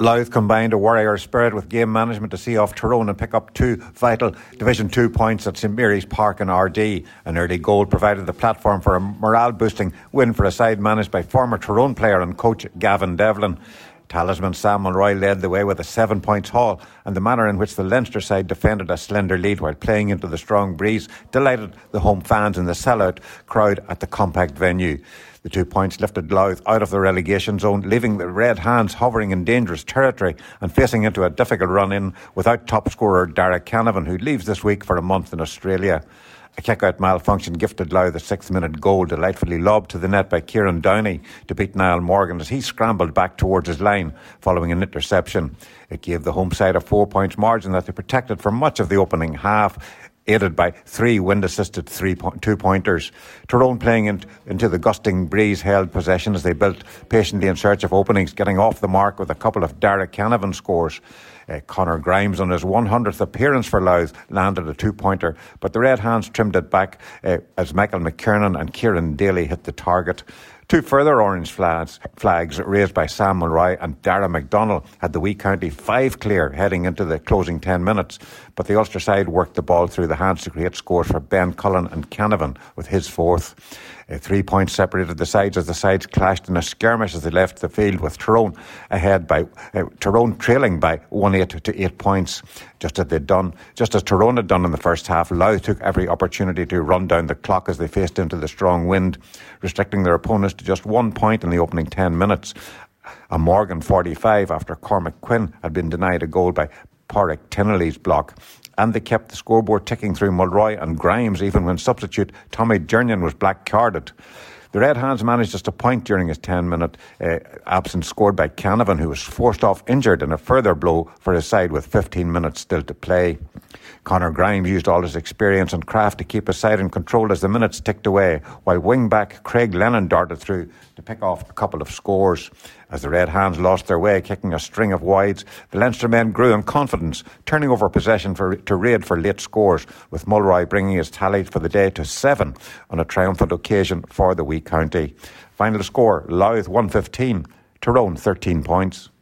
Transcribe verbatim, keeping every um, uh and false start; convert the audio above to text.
Louth combined a warrior spirit with game management to see off Tyrone and pick up two vital Division two points at St Mary's Park in R D. An early goal provided the platform for a morale-boosting win for a side managed by former Tyrone player and coach Gavin Devlin. Talisman Sam Mulroy led the way with a seven points haul, and the manner in which the Leinster side defended a slender lead while playing into the strong breeze delighted the home fans and the sellout crowd at the compact venue. The two points lifted Louth out of the relegation zone, leaving the Red Hands hovering in dangerous territory and facing into a difficult run-in without top scorer Derek Canavan, who leaves this week for a month in Australia. A kick-out malfunction gifted Louth a sixth-minute goal, delightfully lobbed to the net by Kieran Downey to beat Niall Morgan as he scrambled back towards his line following an interception. It gave the home side a four points margin that they protected for much of the opening half, aided by three wind-assisted three po- two-pointers. Tyrone, playing in, into the gusting breeze, held possession as they built patiently in search of openings, getting off the mark with a couple of Derek Canavan scores. Uh, Conor Grimes, on his one hundredth appearance for Louth, landed a two-pointer, but the Red Hands trimmed it back uh, as Michael McKiernan and Kieran Daly hit the target. Two further orange flags, flags raised by Sam Mulroy and Dara McDonnell had the Wee County five clear heading into the closing ten minutes, but the Ulster side worked the ball through the hands to create scores for Ben Cullen and Canavan with his fourth. Uh, three points separated the sides as the sides clashed in a skirmish as they left the field, with Tyrone ahead by uh, Tyrone trailing by one eight to eight points. Just as they'd done, just as Tyrone had done in the first half, Louth took every opportunity to run down the clock as they faced into the strong wind, restricting their opponents to just one point in the opening ten minutes. A Morgan forty-five after Cormac Quinn had been denied a goal by Porrick Tinnelly's block. And they kept the scoreboard ticking through Mulroy and Grimes, even when substitute Tommy Jernigan was black-carded. The Red Hands managed just a point during his ten-minute uh, absence, scored by Canavan, who was forced off injured, in a further blow for his side with fifteen minutes still to play. Conor Grimes used all his experience and craft to keep his side in control as the minutes ticked away, while wing-back Craig Lennon darted through to pick off a couple of scores. As the Red Hands lost their way, kicking a string of wides, the Leinster men grew in confidence, turning over possession for, to raid for late scores, with Mulroy bringing his tally for the day to seven on a triumphant occasion for the Wee County. Final score, Louth one fifteen, Tyrone thirteen points.